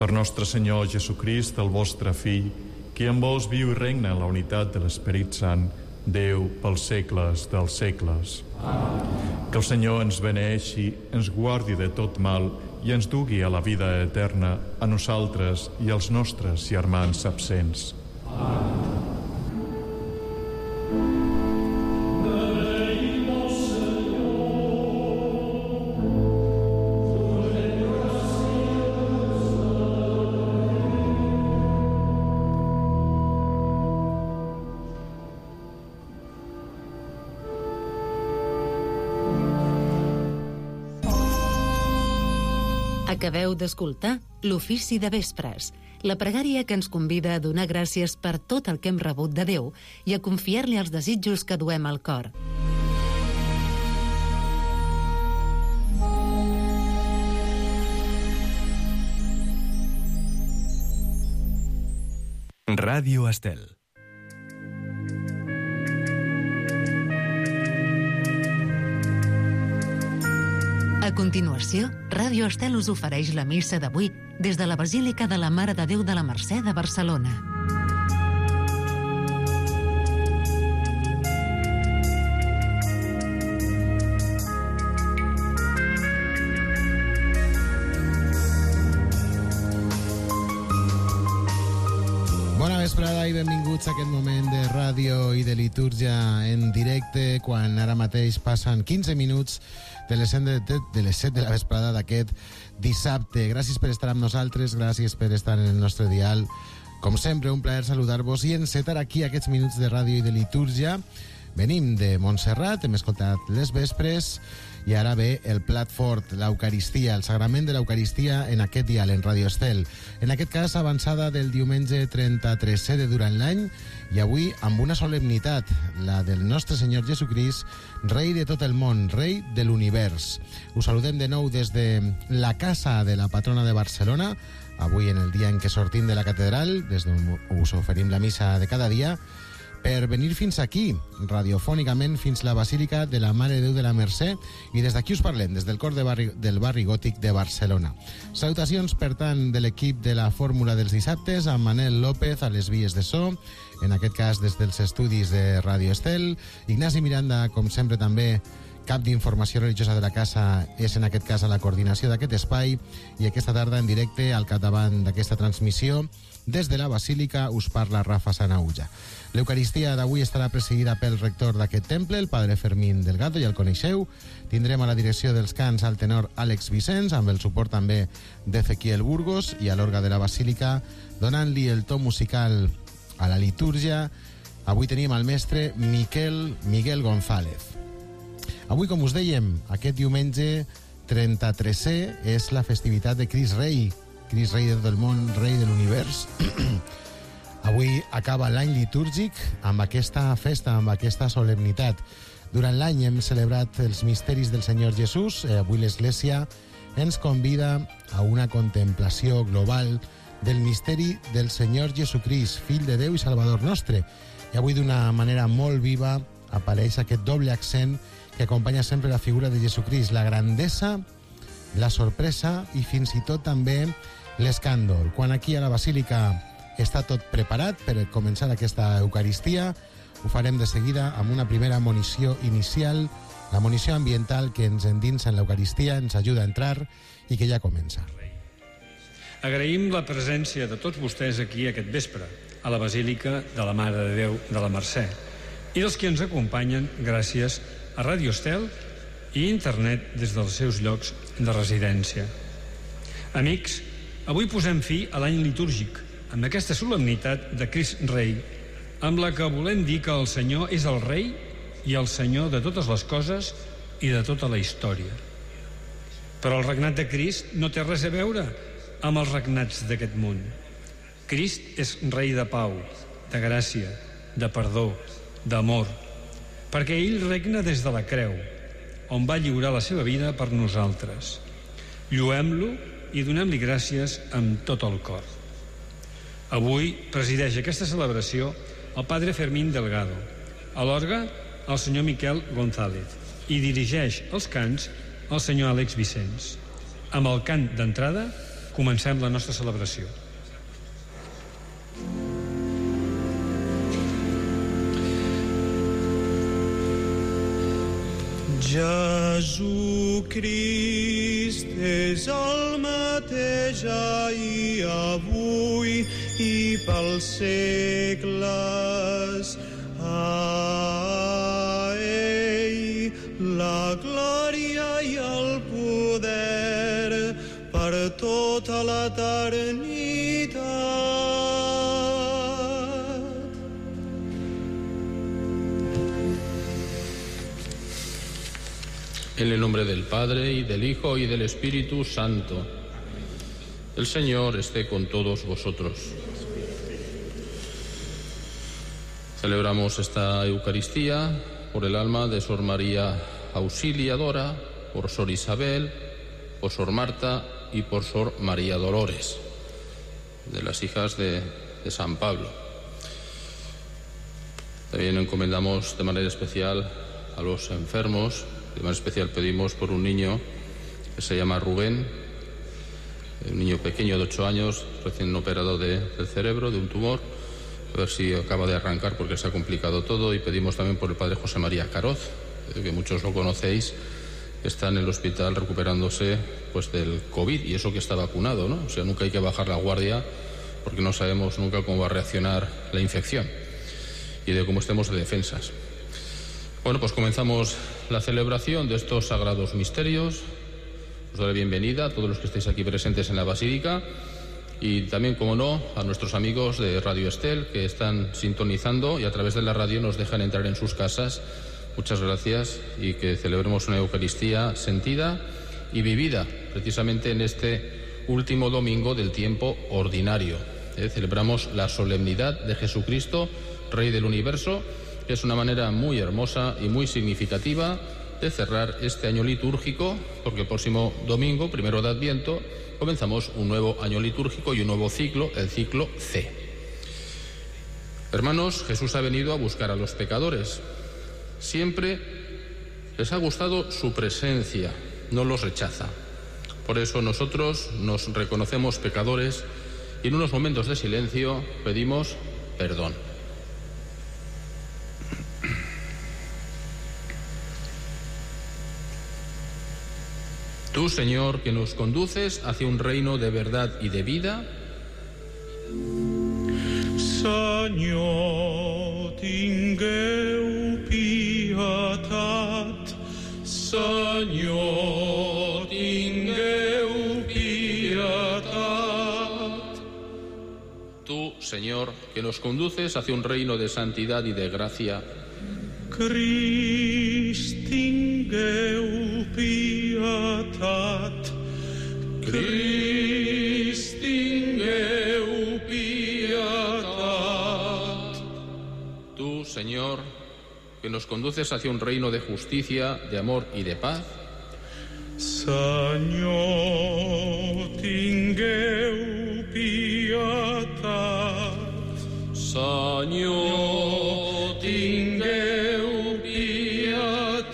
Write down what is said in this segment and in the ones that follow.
Per nostre Senyor Jesucrist, el vostre Fill, qui amb vos viu i regna en la unitat de l'Esperit Sant, Déu pels segles dels segles. Que el Senyor ens beneeixi, ens guardi de tot mal i ens dugui a la vida eterna, a nosaltres i als nostres germans absents. Acabeu d'escoltar l'Ofici de Vespres, la pregària que ens convida a donar gràcies per tot el que hem rebut de Déu i a confiar-li els desitjos que duem al cor. Ràdio Estel. A continuació, Ràdio Estel us ofereix la missa d'avui des de la Basílica de la Mare de Déu de la Mercè de Barcelona. Bona vesprada i benvinguts a aquest moment de ràdio i de litúrgia en directe, quan ara mateix passen 15 minuts de les 7 de la vesprada d'aquest dissabte. Gràcies per estar amb nosaltres, gràcies per estar en el nostre dial. Com sempre, un plaer saludar-vos i encetar aquí aquests minuts de ràdio i de litúrgia. Venim de Montserrat, hem escoltat les vespres i ara ve el plat fort, l'Eucaristia, el sagrament de l'Eucaristia en aquest dial, en Radio Estel. En aquest cas, avançada del diumenge 33è de durant l'any i avui amb una solemnitat, la del nostre Senyor Jesucrist, Rei de tot el món, Rei de l'univers. Us saludem de nou des de la casa de la patrona de Barcelona, avui en el dia en què sortim de la catedral, des d'on us oferim la missa de cada dia, per venir fins aquí, radiofònicament, fins la Basílica de la Mare de Déu de la Mercè, i des d'aquí us parlem, des del cor del barri gòtic de Barcelona. Salutacions, per tant, de l'equip de la Fórmula dels dissabtes, amb Manel López a les vies de so, en aquest cas des dels estudis de Ràdio Estel. Ignasi Miranda, com sempre també, cap d'informació religiosa de la casa, és en aquest cas a la coordinació d'aquest espai, i aquesta tarda en directe al capdavant d'aquesta transmissió, des de la Basílica, us parla Rafa Sanauja. L'Eucaristia d'avui estarà presidida pel rector d'aquest temple, el padre Fermín Delgado, ja el coneixeu. Tindrem a la direcció dels cants al tenor Àlex Vicenç, amb el suport també d'Ezequiel Burgos, i a l'orga de la Basílica, donant-li el to musical a la litúrgia. Avui tenim el mestre Miguel González. Avui, com us dèiem, aquest diumenge 33è és la festivitat de Crist Rei de tot el món, Rei de l'univers. Avui acaba l'any litúrgic amb aquesta festa, amb aquesta solemnitat. Durant l'any hem celebrat els misteris del Senyor Jesús. Avui l'Església ens convida a una contemplació global del misteri del Senyor Jesucrist, Fill de Déu i Salvador nostre. I avui, d'una manera molt viva, apareix aquest doble accent que acompanya sempre la figura de Jesucrist, la grandesa, la sorpresa i fins i tot també l'escàndol. Quan aquí a la Basílica està tot preparat per començar aquesta Eucaristia, ho farem de seguida amb una primera monició inicial, la monició ambiental que ens endinsa en l'Eucaristia, ens ajuda a entrar i que ja comença. Agraïm la presència de tots vostès aquí aquest vespre, a la Basílica de la Mare de Déu de la Mercè, i dels que ens acompanyen gràcies a Ràdio Estel i internet des dels seus llocs de residència. Amics, avui posem fi a l'any litúrgic, amb aquesta solemnitat de Crist Rei, amb la que volem dir que el Senyor és el Rei i el Senyor de totes les coses i de tota la història. Però el regnat de Crist no té res a veure amb els regnats d'aquest món. Crist és Rei de pau, de gràcia, de perdó, d'amor, perquè ell regna des de la creu, on va lliurar la seva vida per nosaltres. Lloem-lo i donem-li gràcies amb tot el cor. Avui presideix aquesta celebració el padre Fermín Delgado, a l'orga el senyor Miquel González, i dirigeix els cants el senyor Àlex Vicenç. Amb el cant d'entrada comencem la nostra celebració. Jesucrist és el mateix ahir, avui i pels segles. A ell la glòria i el poder per tota l'eternitat. En el nombre del Padre, y del Hijo, y del Espíritu Santo. El Señor esté con todos vosotros. Celebramos esta Eucaristía por el alma de Sor María Auxiliadora, por Sor Isabel, por Sor Marta y por Sor María Dolores, de las hijas de San Pablo. También encomendamos de manera especial a los enfermos. De manera especial pedimos por un niño que se llama Rubén, un niño pequeño de 8 años, recién operado del cerebro, de un tumor, a ver si acaba de arrancar porque se ha complicado todo. Y pedimos también por el padre José María Caroz, que muchos lo conocéis, que está en el hospital recuperándose pues del COVID, y eso que está vacunado, ¿no? O sea, nunca hay que bajar la guardia porque no sabemos nunca cómo va a reaccionar la infección y de cómo estemos de defensas. Bueno, pues comenzamos la celebración de estos sagrados misterios. Os doy la bienvenida a todos los que estéis aquí presentes en la Basílica y también, como no, a nuestros amigos de Radio Estel que están sintonizando y a través de la radio nos dejan entrar en sus casas. Muchas gracias, y que celebremos una Eucaristía sentida y vivida precisamente en este último domingo del tiempo ordinario. Celebramos la solemnidad de Jesucristo, Rey del Universo, que es una manera muy hermosa y muy significativa de cerrar este año litúrgico, porque el próximo domingo, 1 de Adviento, comenzamos un nuevo año litúrgico y un nuevo ciclo, el ciclo C. Hermanos, Jesús ha venido a buscar a los pecadores. Siempre les ha gustado su presencia, no los rechaza. Por eso nosotros nos reconocemos pecadores y en unos momentos de silencio pedimos perdón. Tú, Señor, que nos conduces hacia un reino de verdad y de vida. Senyor, tingueu pietat. Senyor, tingueu pietat. Tú, Señor, que nos conduces hacia un reino de santidad y de gracia. Crist, tingueu pietat. Crist, tingueu pietat. Tú, Señor, que nos conduces hacia un reino de justicia, de amor y de paz. Senyor, tingueu pietat. Senyor, tingueu pietat.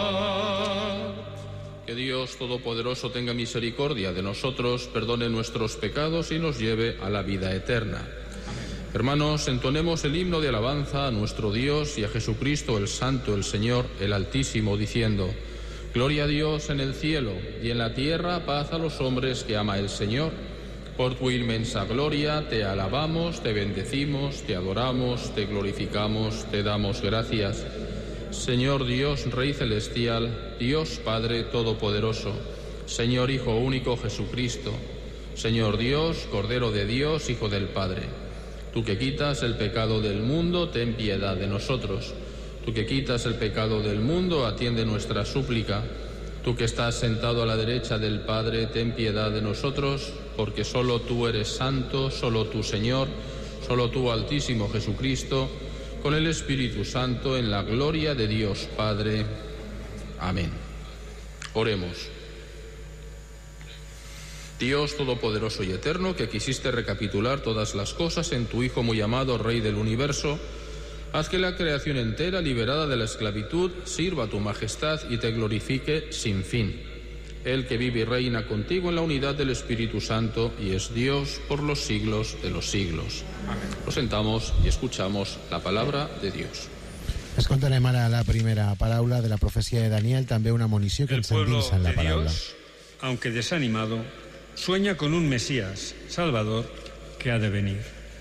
Que Dios Todopoderoso tenga misericordia de nosotros, perdone nuestros pecados y nos lleve a la vida eterna. Hermanos, entonemos el himno de alabanza a nuestro Dios y a Jesucristo el Santo, el Señor, el Altísimo, diciendo: Gloria a Dios en el cielo y en la tierra paz a los hombres que ama el Señor. Por tu inmensa gloria te alabamos, te bendecimos, te adoramos, te glorificamos, te damos gracias. Señor Dios, Rey celestial, Dios Padre todopoderoso, Señor Hijo único Jesucristo, Señor Dios, Cordero de Dios, Hijo del Padre. Tú que quitas el pecado del mundo, ten piedad de nosotros. Tú que quitas el pecado del mundo, atiende nuestra súplica. Tú que estás sentado a la derecha del Padre, ten piedad de nosotros, porque solo tú eres santo, solo tú, Señor, solo tú, Altísimo Jesucristo, con el Espíritu Santo, en la gloria de Dios Padre. Amén. Oremos. Dios Todopoderoso y Eterno, que quisiste recapitular todas las cosas en tu Hijo muy amado, Rey del Universo, haz que la creación entera, liberada de la esclavitud, sirva a tu majestad y te glorifique sin fin. Él que vive y reina contigo en la unidad del Espíritu Santo y es Dios por los siglos de los siglos. Amén. Nos sentamos y escuchamos la palabra de Dios. Escoltarem ara la primera paraula de la profecía de Daniel, també una munició que ens endinsa en la paraula. Dios, aunque desanimado, sueña con un Mesías, Salvador, que ha de venir.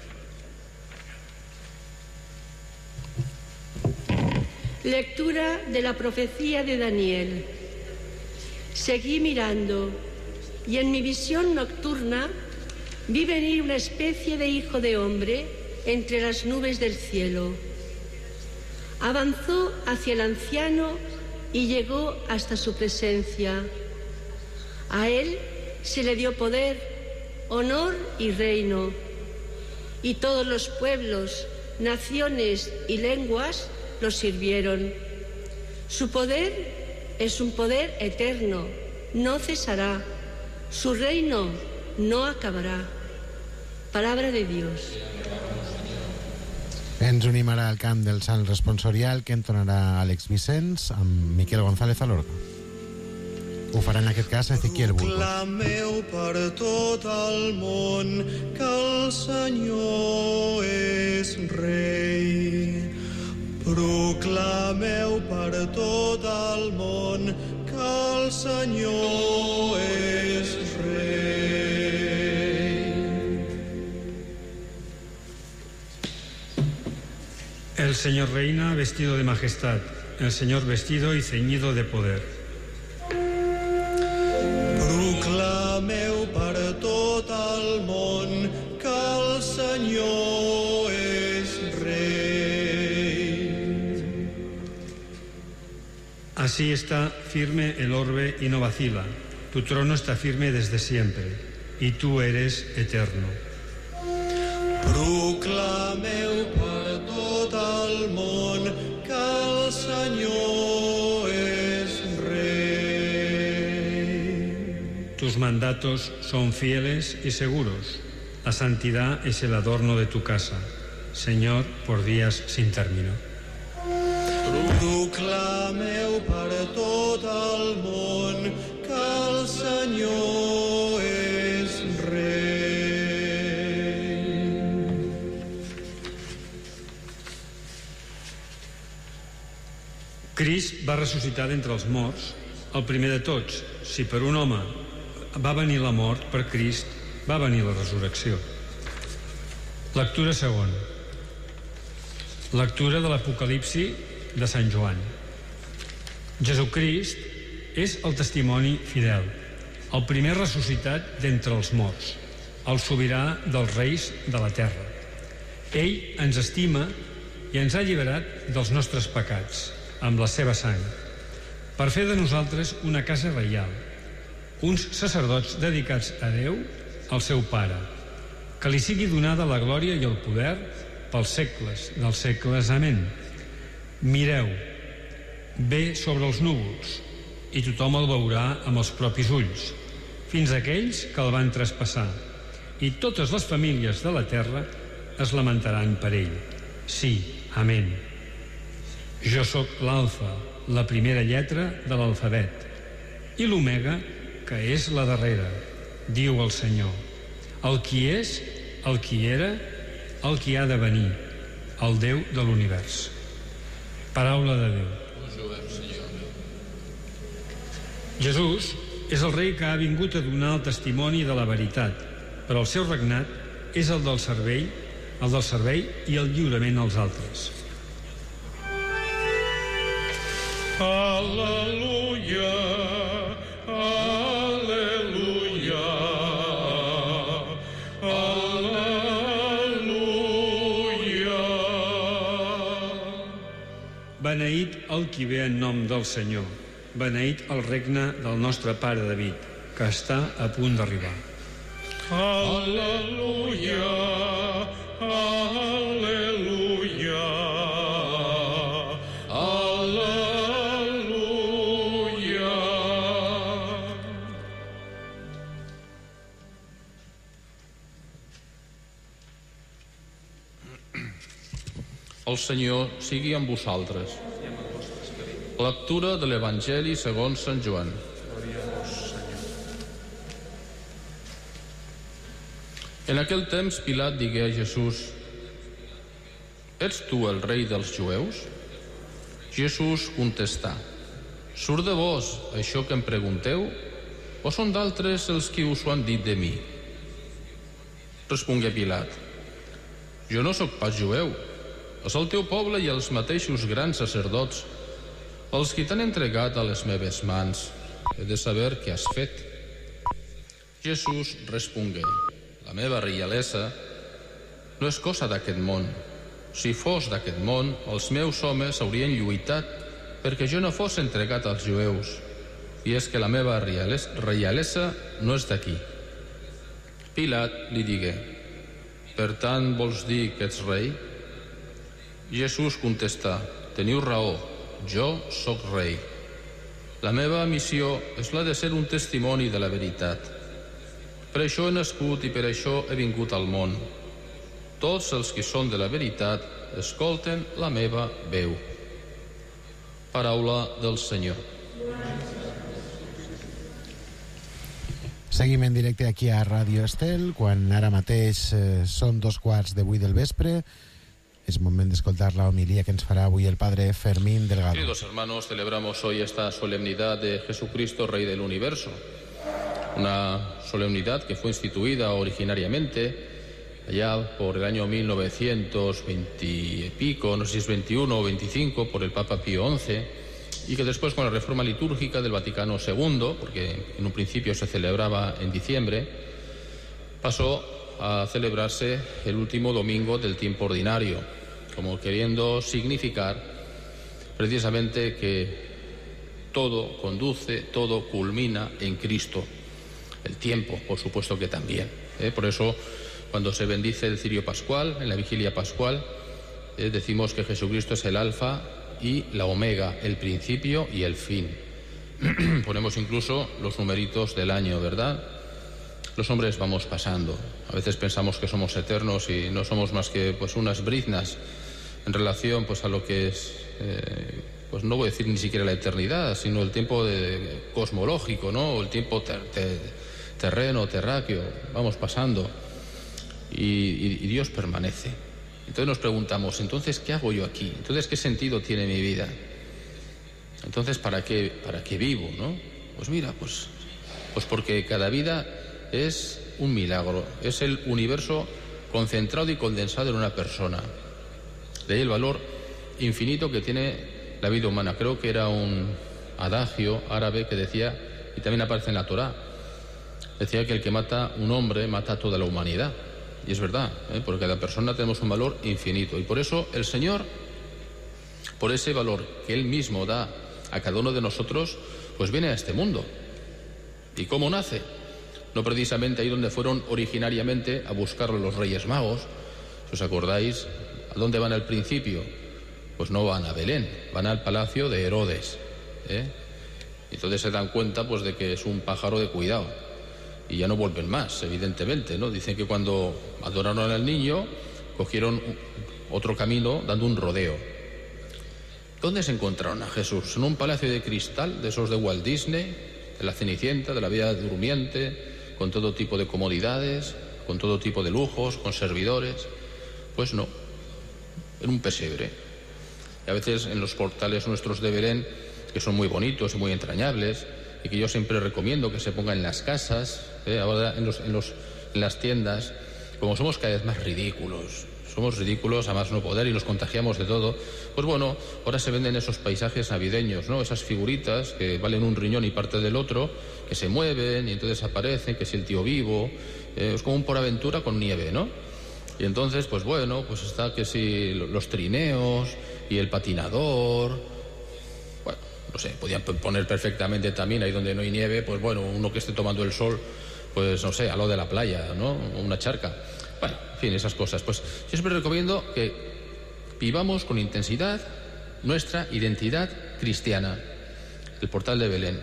Lectura de la profecía de Daniel. Seguí mirando y en mi visión nocturna vi venir una especie de hijo de hombre entre las nubes del cielo. Avanzó hacia el anciano y llegó hasta su presencia. A él se le dio poder, honor y reino, y todos los pueblos, naciones y lenguas lo sirvieron. Su poder es un poder eterno, no cesará. Su reino no acabará. Palabra de Dios. Ens unim ara al camp del Sant Responsorial, que entonarà Àlex Vicenç amb Miquel González a l'orgue. Ho farà en aquest cas Ezequiel Burgos. Proclameu per tot el món que el Senyor és rei. Proclameu per tot el món que el Senyor és rei. El Señor reina vestido de majestad, el Señor vestido y ceñido de poder. Proclameu per tot el món que el Senyor és rei. Así está firme el orbe y no vacila. Tu trono está firme desde siempre, y tú eres eterno. Proclameu per tot el món que el Senyor és rei. Tus mandatos son fieles y seguros. La santidad es el adorno de tu casa, Señor, por días sin término. Proclameu per tot el món que el Senyor és rei. Crist va ressuscitar d'entre els morts, el primer de tots. Si per un home va venir la mort, per Crist va venir la resurrecció. Lectura segona. Lectura de l'Apocalipsi de Sant Joan. Jesucrist és el testimoni fidel, el primer ressuscitat d'entre els morts, el sobirà dels reis de la terra. Ell ens estima i ens ha alliberat dels nostres pecats amb la seva sang, per fer de nosaltres una casa reial, uns sacerdots dedicats a Déu, el seu Pare, que li sigui donada la glòria i el poder pels segles dels segles. Amén. Mireu, ve sobre els núvols, i tothom el veurà amb els propis ulls, fins a aquells que el van traspassar, i totes les famílies de la terra es lamentaran per ell. Sí, amén. Jo sóc l'alfa, la primera lletra de l'alfabet, i l'omega, que és la darrera, diu el Senyor, el qui és, el qui era, el qui ha de venir, el Déu de l'univers. Paraula de Déu. Jesús és el rei que ha vingut a donar el testimoni de la veritat, però el seu regnat és el del servei i el lliurament als altres. Aleluia, aleluia, aleluia. Beneït el qui ve en nom del Senyor. Beneït el regne del nostre pare David, que està a punt d'arribar. Aleluia, aleluia, aleluia. El Senyor sigui amb vosaltres. Lectura de l'Evangeli segons Sant Joan. En aquell temps Pilat digué a Jesús: «Ets tu el rei dels jueus?» Jesús contestà: «Surt de vos això que em pregunteu, o són d'altres els qui us ho han dit de mi?» Respongué Pilat: «Jo no sóc pas jueu. És el teu poble i els mateixos grans sacerdots els qui t'han entregat a les meves mans. He de saber què has fet». Jesús respongué: «La meva reialesa no és cosa d'aquest món. Si fos d'aquest món, els meus homes haurien lluitat perquè jo no fos entregat als jueus. I és que la meva reialesa no és d'aquí». Pilat li digué: «Per tant, vols dir que ets rei?» Jesús contestà: «Teniu raó, jo sóc rei. La meva missió és la de ser un testimoni de la veritat. Per això he nascut i per això he vingut al món. Tots els que són de la veritat escolten la meva veu». Paraula del Senyor. Seguim en directe aquí a Ràdio Estel, quan ara mateix són 2:15 del vespre. Es momento de escoltar la homilia que nos fará hoy el padre Fermín Delgado. Queridos hermanos, celebramos hoy esta solemnidad de Jesucristo, Rey del Universo. Una solemnidad que fue instituida originariamente allá por el año 1920 y pico, no sé si es 21 o 25, por el Papa Pío XI, y que después, con la reforma litúrgica del Vaticano II, porque en un principio se celebraba en diciembre, pasó a celebrarse el último domingo del tiempo ordinario, como queriendo significar precisamente que todo conduce, todo culmina en Cristo. El tiempo, por supuesto que también. Por eso, cuando se bendice el cirio pascual, en la vigilia pascual, decimos que Jesucristo es el alfa y la omega, el principio y el fin. Ponemos incluso los numeritos del año, ¿verdad? Los hombres vamos pasando. A veces pensamos que somos eternos y no somos más que pues unas briznas en relación pues a lo que es, pues no voy a decir ni siquiera la eternidad, sino el tiempo cosmológico, ¿no? O el tiempo terreno, terráqueo. Vamos pasando y Dios permanece. Entonces nos preguntamos, entonces, ¿qué hago yo aquí? Entonces, ¿qué sentido tiene mi vida? Entonces, ¿para qué vivo, no? Pues mira, pues porque cada vida es un milagro, es el universo concentrado y condensado en una persona. De ahí el valor infinito que tiene la vida humana. Creo que era un adagio árabe que decía, y también aparece en la Torá, decía que el que mata un hombre mata a toda la humanidad. Y es verdad, porque cada persona tenemos un valor infinito. Y por eso el Señor, por ese valor que Él mismo da a cada uno de nosotros, pues viene a este mundo. ¿Y cómo nace? No precisamente ahí donde fueron originariamente a buscarlo los Reyes Magos. Si os acordáis, ¿a dónde van al principio? Pues no van a Belén, van al palacio de Herodes. Entonces se dan cuenta pues de que es un pájaro de cuidado. Y ya no vuelven más, evidentemente, ¿no? Dicen que cuando adoraron al niño, cogieron otro camino dando un rodeo. ¿Dónde se encontraron a Jesús? ¿En un palacio de cristal, de esos de Walt Disney, de la Cenicienta, de la Bella Durmiente, con todo tipo de comodidades, con todo tipo de lujos, con servidores? Pues no, en un pesebre. Y a veces en los portales nuestros de Belén, que son muy bonitos y muy entrañables, y que yo siempre recomiendo que se pongan en las casas, ahora en las tiendas, como somos cada vez más ridículos, somos ridículos a más no poder y nos contagiamos de todo, pues bueno, ahora se venden esos paisajes navideños, ¿no? Esas figuritas que valen un riñón y parte del otro, que se mueven y entonces aparecen, que si el tío vivo, es como un PorAventura con nieve, ¿no? Y entonces, pues bueno, pues está que si los trineos y el patinador. No sé, podían poner perfectamente también ahí donde no hay nieve, pues bueno, uno que esté tomando el sol, pues no sé, a lo de la playa, ¿no? Una charca. Bueno, en fin, esas cosas. Pues yo siempre recomiendo que vivamos con intensidad nuestra identidad cristiana, el portal de Belén.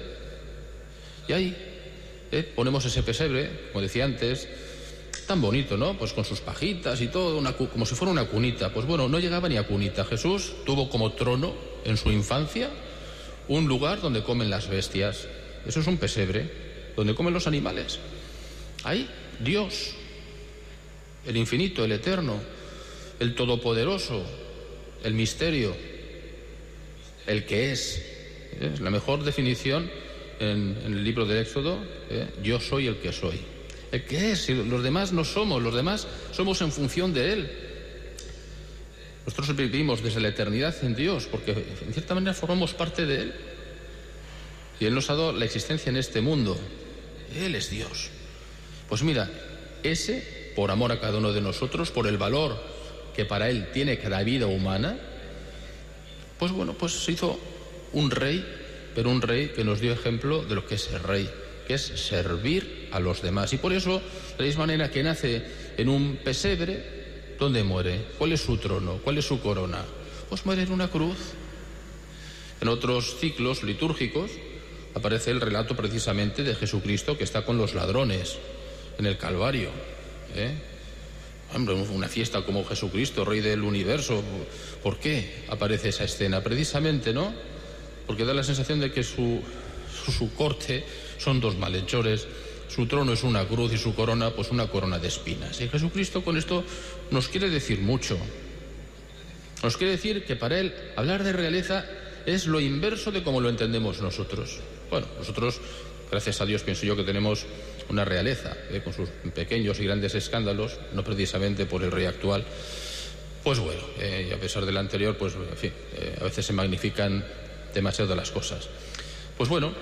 Y ahí ponemos ese pesebre, como decía antes, tan bonito, ¿no? Pues con sus pajitas y todo, como si fuera una cunita. Pues bueno, no llegaba ni a cunita. Jesús tuvo como trono en su infancia un lugar donde comen las bestias. Eso es un pesebre, donde comen los animales. Ahí, Dios, el infinito, el eterno, el todopoderoso, el misterio, el que es. Es la mejor definición en el libro del Éxodo, yo soy el que soy. El que es, y los demás no somos, los demás somos en función de Él. Nosotros vivimos desde la eternidad en Dios, porque en cierta manera formamos parte de Él. Y Él nos ha dado la existencia en este mundo. Él es Dios. Pues mira, ese, por amor a cada uno de nosotros, por el valor que para Él tiene cada vida humana, pues bueno, pues se hizo un rey, pero un rey que nos dio ejemplo de lo que es el rey, que es servir a los demás. Y por eso, de la misma manera que nace en un pesebre, ¿dónde muere? ¿Cuál es su trono? ¿Cuál es su corona? Pues muere en una cruz. En otros ciclos litúrgicos aparece el relato precisamente de Jesucristo que está con los ladrones en el Calvario. Hombre, una fiesta como Jesucristo, Rey del universo. ¿Por qué aparece esa escena? Precisamente, ¿no? Porque da la sensación de que su corte son dos malhechores, su trono es una cruz y su corona, pues una corona de espinas. Y Jesucristo con esto nos quiere decir mucho. Nos quiere decir que para Él hablar de realeza es lo inverso de como lo entendemos nosotros. Bueno, nosotros, gracias a Dios, pienso yo que tenemos una realeza, con sus pequeños y grandes escándalos, no precisamente por el rey actual. Pues bueno, y a pesar del anterior, pues en fin, a veces se magnifican demasiado las cosas. Pues bueno,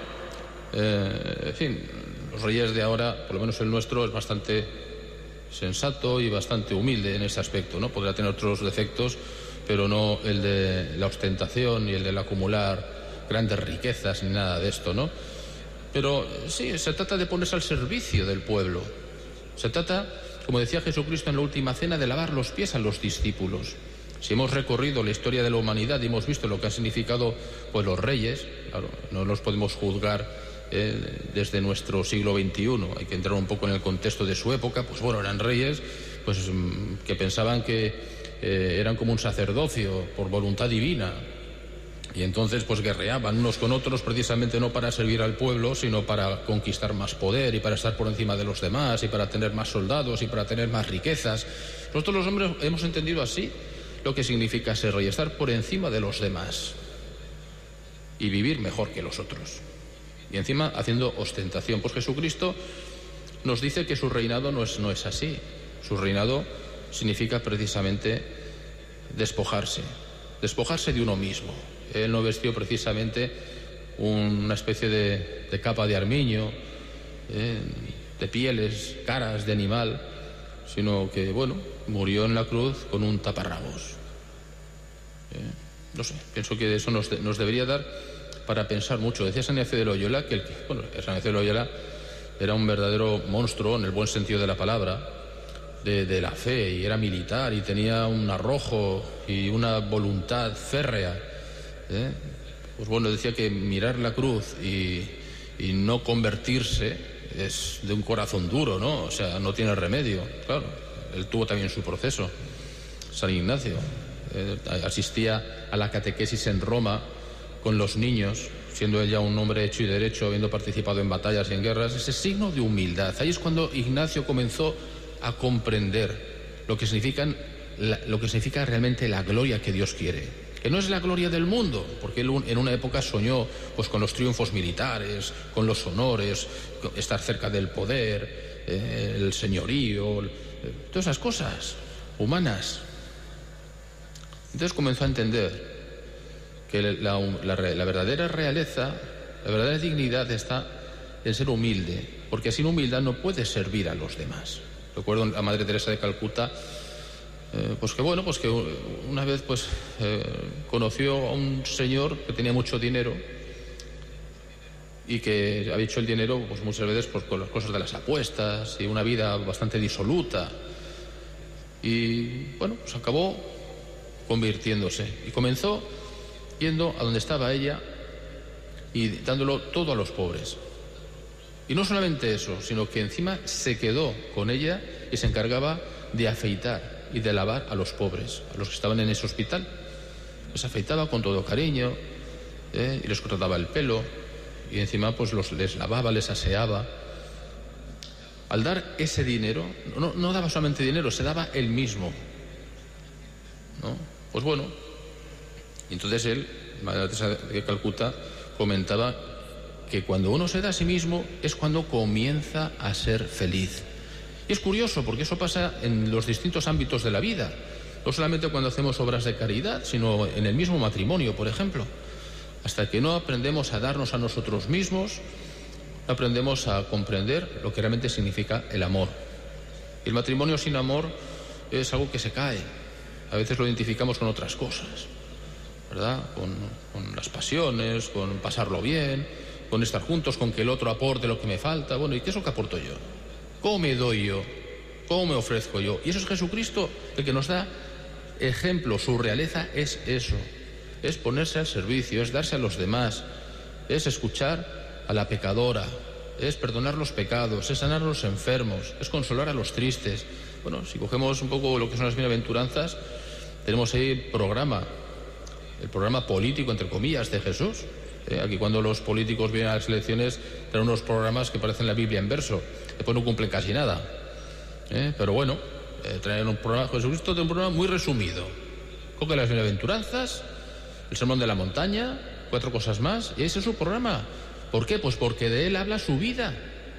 en fin, los reyes de ahora, por lo menos el nuestro, es bastante sensato y bastante humilde en ese aspecto, ¿no? Podrá tener otros defectos, pero no el de la ostentación y el del acumular grandes riquezas ni nada de esto, ¿no? Pero sí, se trata de ponerse al servicio del pueblo. Se trata, como decía Jesucristo en la última cena, de lavar los pies a los discípulos. Si hemos recorrido la historia de la humanidad y hemos visto lo que han significado pues los reyes, claro, no los podemos juzgar desde nuestro siglo XXI. Hay que entrar un poco en el contexto de su época. Pues bueno, eran reyes pues que pensaban que eran como un sacerdocio por voluntad divina. Y entonces pues guerreaban unos con otros precisamente no para servir al pueblo, sino para conquistar más poder y para estar por encima de los demás y para tener más soldados y para tener más riquezas. Nosotros los hombres hemos entendido así lo que significa ser rey, estar por encima de los demás y vivir mejor que los otros. Y encima haciendo ostentación. Pues Jesucristo nos dice que su reinado no es así. Su reinado significa precisamente despojarse de uno mismo. Él no vestió precisamente una especie de capa de armiño, de pieles, caras de animal, sino que, bueno, murió en la cruz con un taparrabos. No sé, pienso que eso nos debería dar para pensar mucho. Decía San Ignacio de Loyola que San Ignacio de Loyola era un verdadero monstruo, en el buen sentido de la palabra, de la fe, y era militar y tenía un arrojo y una voluntad férrea. Pues bueno, decía que mirar la cruz y no convertirse es de un corazón duro, ¿no? O sea, no tiene remedio. Claro, él tuvo también su proceso. San Ignacio asistía a la catequesis en Roma con los niños, siendo él ya un hombre hecho y derecho, habiendo participado en batallas y en guerras. Ese signo de humildad. Ahí es cuando Ignacio comenzó a comprender lo que significa realmente la gloria que Dios quiere. Que no es la gloria del mundo, porque él en una época soñó pues con los triunfos militares, con los honores, estar cerca del poder, el señorío, todas esas cosas humanas. Entonces comenzó a entender que la verdadera realeza, la verdadera dignidad está en ser humilde, porque sin humildad no puedes servir a los demás. Recuerdo a Madre Teresa de Calcuta, pues que una vez conoció a un señor que tenía mucho dinero y que había hecho el dinero pues muchas veces pues con las cosas de las apuestas y una vida bastante disoluta, y bueno, pues acabó convirtiéndose y comenzó yendo a donde estaba ella y dándolo todo a los pobres. Y no solamente eso, sino que encima se quedó con ella y se encargaba de afeitar y de lavar a los pobres, a los que estaban en ese hospital. Les afeitaba con todo cariño, y les cortaba el pelo, y encima pues les lavaba, les aseaba. al dar ese dinero, no daba solamente dinero, se daba él mismo, ¿no? Pues bueno, entonces él, Madre Teresa de Calcuta, comentaba que cuando uno se da a sí mismo es cuando comienza a ser feliz. Y es curioso porque eso pasa en los distintos ámbitos de la vida, no solamente cuando hacemos obras de caridad, sino en el mismo matrimonio, por ejemplo. Hasta que no aprendemos a darnos a nosotros mismos, no aprendemos a comprender lo que realmente significa el amor. El matrimonio sin amor es algo que se cae. A veces lo identificamos con otras cosas, ¿verdad? Con las pasiones, con pasarlo bien, con estar juntos, con que el otro aporte lo que me falta. Bueno, ¿y qué es lo que aporto yo? ¿Cómo me doy yo? ¿Cómo me ofrezco yo? Y eso es Jesucristo el que nos da ejemplo. Su realeza es eso, es ponerse al servicio, es darse a los demás, es escuchar a la pecadora, es perdonar los pecados, es sanar a los enfermos, es consolar a los tristes. Bueno, si cogemos un poco lo que son las bienaventuranzas, tenemos ahí el programa político, entre comillas, de Jesús. Aquí cuando los políticos vienen a las elecciones traen unos programas que parecen la Biblia en verso, después no cumplen casi nada. Pero bueno, traen un programa, Jesucristo tiene un programa muy resumido. Coge las bienaventuranzas, el sermón de la montaña, 4 cosas más, y ese es su programa. ¿Por qué? Pues porque de él habla su vida,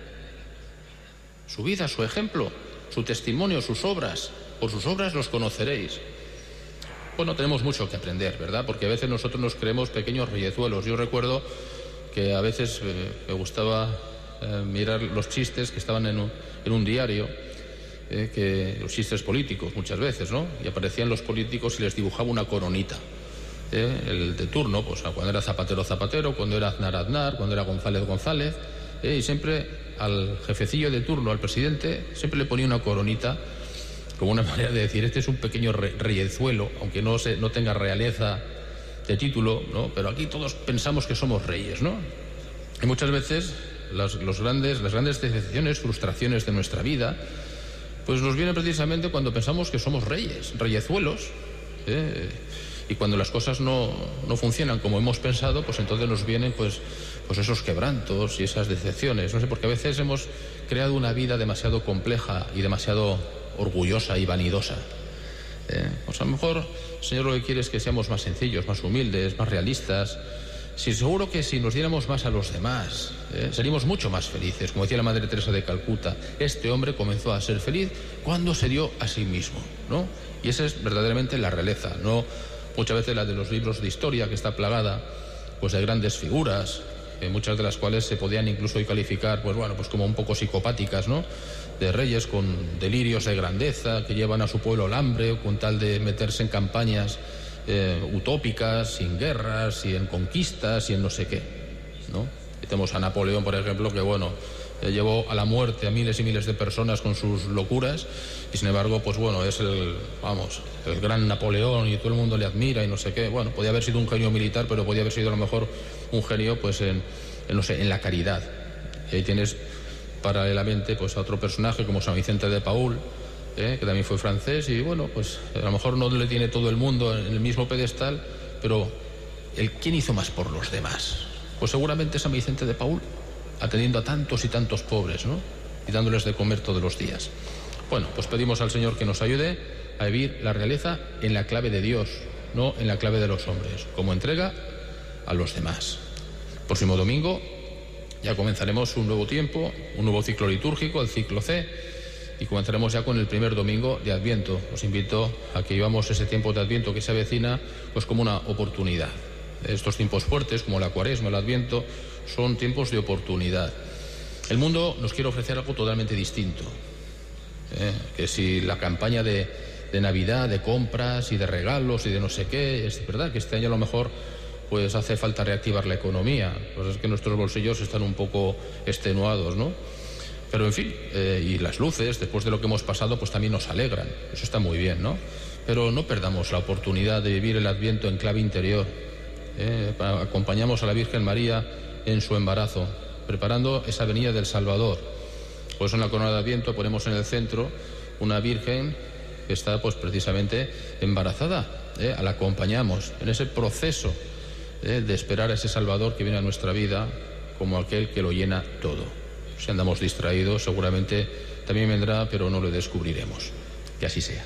su ejemplo, su testimonio, sus obras. Por sus obras los conoceréis. Bueno, tenemos mucho que aprender, ¿verdad? Porque a veces nosotros nos creemos pequeños reyezuelos. Yo recuerdo que a veces me gustaba mirar los chistes que estaban en un diario, que los chistes políticos muchas veces, ¿no? Y aparecían los políticos y les dibujaba una coronita. El de turno, pues cuando era Zapatero, cuando era Aznar, cuando era González, y siempre al jefecillo de turno, al presidente, siempre le ponía una coronita como una manera de decir, este es un pequeño reyezuelo, aunque no tenga realeza de título, ¿no? Pero aquí todos pensamos que somos reyes, ¿no? Y muchas veces las grandes decepciones, frustraciones de nuestra vida, pues nos vienen precisamente cuando pensamos que somos reyes, reyezuelos, y cuando las cosas no funcionan como hemos pensado, pues entonces nos vienen pues esos quebrantos y esas decepciones. No sé, porque a veces hemos creado una vida demasiado compleja y demasiado orgullosa y vanidosa. Pues a lo mejor el Señor lo que quiere es que seamos más sencillos, más humildes, más realistas. Sí, seguro que si nos diéramos más a los demás, seríamos mucho más felices. Como decía la Madre Teresa de Calcuta, este hombre comenzó a ser feliz cuando se dio a sí mismo, ¿no? Y esa es verdaderamente la realeza, no muchas veces la de los libros de historia, que está plagada pues de grandes figuras, muchas de las cuales se podían incluso hoy calificar pues como un poco psicopáticas, ¿no? De reyes con delirios de grandeza que llevan a su pueblo al hambre con tal de meterse en campañas utópicas, sin guerras y en conquistas y en no sé qué, ¿no? Y tenemos a Napoleón, por ejemplo, que llevó a la muerte a miles y miles de personas con sus locuras y sin embargo pues es el gran Napoleón y todo el mundo le admira y no sé qué. Bueno, podía haber sido un genio militar, pero podía haber sido a lo mejor un genio pues en la caridad. Y ahí tienes paralelamente pues a otro personaje como San Vicente de Paúl, que también fue francés y pues a lo mejor no le tiene todo el mundo en el mismo pedestal, pero ¿quién hizo más por los demás? Pues seguramente San Vicente de Paúl, atendiendo a tantos y tantos pobres, ¿no? Y dándoles de comer todos los días. Bueno, pues pedimos al Señor que nos ayude a vivir la realeza en la clave de Dios, no en la clave de los hombres, como entrega a los demás. Próximo domingo ya comenzaremos un nuevo tiempo, un nuevo ciclo litúrgico, el ciclo C, y comenzaremos ya con el primer domingo de Adviento. Os invito a que vivamos ese tiempo de Adviento que se avecina pues como una oportunidad. Estos tiempos fuertes, como la Cuaresma, el Adviento, son tiempos de oportunidad. El mundo nos quiere ofrecer algo totalmente distinto. Que si la campaña de Navidad, de compras y de regalos y de no sé qué, es verdad que este año a lo mejor pues hace falta reactivar la economía. Pues es que nuestros bolsillos están un poco extenuados, ¿no? Pero en fin, y las luces, después de lo que hemos pasado, pues también nos alegran. Eso está muy bien, ¿no? Pero no perdamos la oportunidad de vivir el Adviento en clave interior. Acompañamos a la Virgen María en su embarazo, preparando esa venida del Salvador. Por eso en la corona de Adviento ponemos en el centro una Virgen que está pues precisamente embarazada. La acompañamos en ese proceso de esperar a ese Salvador que viene a nuestra vida como aquel que lo llena todo. Si andamos distraídos, seguramente también vendrá, pero no lo descubriremos. Que así sea.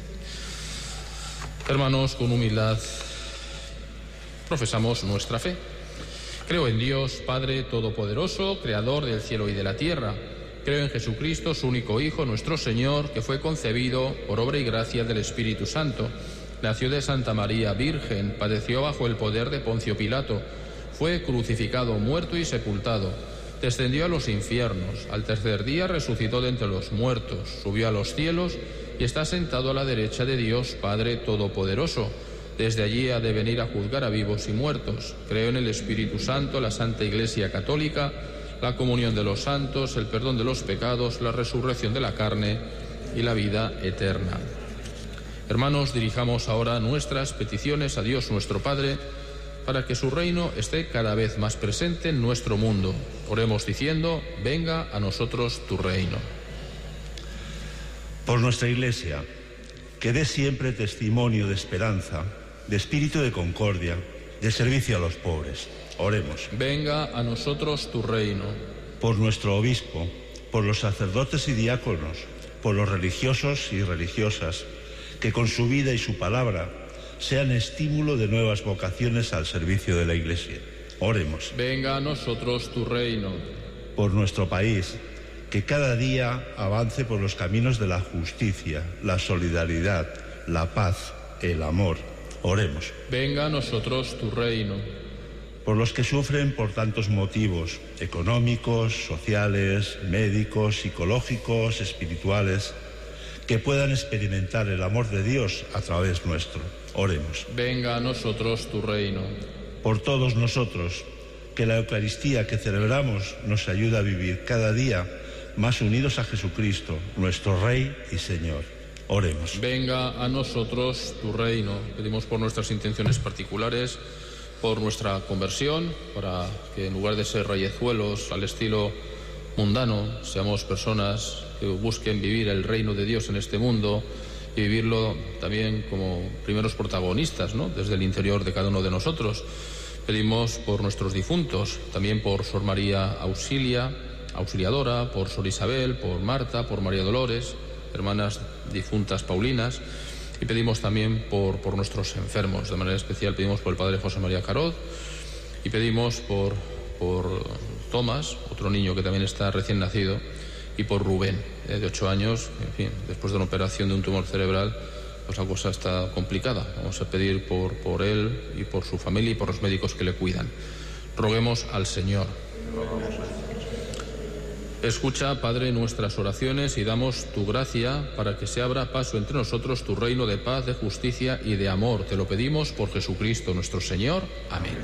Hermanos, con humildad profesamos nuestra fe. Creo en Dios, Padre Todopoderoso, Creador del cielo y de la tierra. Creo en Jesucristo, su único Hijo, nuestro Señor, que fue concebido por obra y gracia del Espíritu Santo. Nació de Santa María, Virgen, padeció bajo el poder de Poncio Pilato, fue crucificado, muerto y sepultado, descendió a los infiernos, al tercer día resucitó de entre los muertos, subió a los cielos y está sentado a la derecha de Dios, Padre Todopoderoso. Desde allí ha de venir a juzgar a vivos y muertos. Creo en el Espíritu Santo, la Santa Iglesia Católica, la comunión de los santos, el perdón de los pecados, la resurrección de la carne y la vida eterna. Hermanos, dirijamos ahora nuestras peticiones a Dios nuestro Padre para que su reino esté cada vez más presente en nuestro mundo. Oremos diciendo: venga a nosotros tu reino. Por nuestra Iglesia, que dé siempre testimonio de esperanza, de espíritu de concordia, de servicio a los pobres. Oremos. Venga a nosotros tu reino. Por nuestro obispo, por los sacerdotes y diáconos, por los religiosos y religiosas, que con su vida y su palabra sean estímulo de nuevas vocaciones al servicio de la Iglesia. Oremos. Venga a nosotros tu reino. Por nuestro país, que cada día avance por los caminos de la justicia, la solidaridad, la paz, el amor. Oremos. Venga a nosotros tu reino. Por los que sufren por tantos motivos, económicos, sociales, médicos, psicológicos, espirituales, que puedan experimentar el amor de Dios a través nuestro. Oremos. Venga a nosotros tu reino. Por todos nosotros, que la Eucaristía que celebramos nos ayude a vivir cada día más unidos a Jesucristo, nuestro Rey y Señor. Oremos. Venga a nosotros tu reino. Pedimos por nuestras intenciones particulares, por nuestra conversión, para que en lugar de ser rayezuelos al estilo mundano, seamos personas que busquen vivir el reino de Dios en este mundo y vivirlo también como primeros protagonistas, ¿no?, desde el interior de cada uno de nosotros. Pedimos por nuestros difuntos, también por Sor María Auxiliadora, por Sor Isabel, por Marta, por María Dolores, hermanas difuntas paulinas, y pedimos también por nuestros enfermos. De manera especial pedimos por el Padre José María Carod y pedimos por Tomás, otro niño que también está recién nacido, y por Rubén, de 8 años, en fin, después de una operación de un tumor cerebral, pues la cosa está complicada. Vamos a pedir por él y por su familia y por los médicos que le cuidan. Roguemos al Señor. Escucha, Padre, nuestras oraciones y damos tu gracia para que se abra paso entre nosotros tu reino de paz, de justicia y de amor. Te lo pedimos por Jesucristo nuestro Señor. Amén.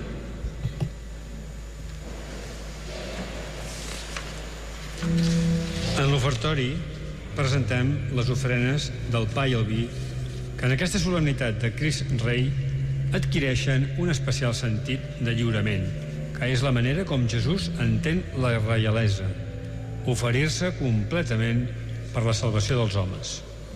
En l'ofertori presentem les ofrenes del pa i el vi que en aquesta solemnitat de Crist Rei adquireixen un especial sentit de lliurament, que és la manera com Jesús entén la reialesa, oferir-se completament per la salvació dels homes.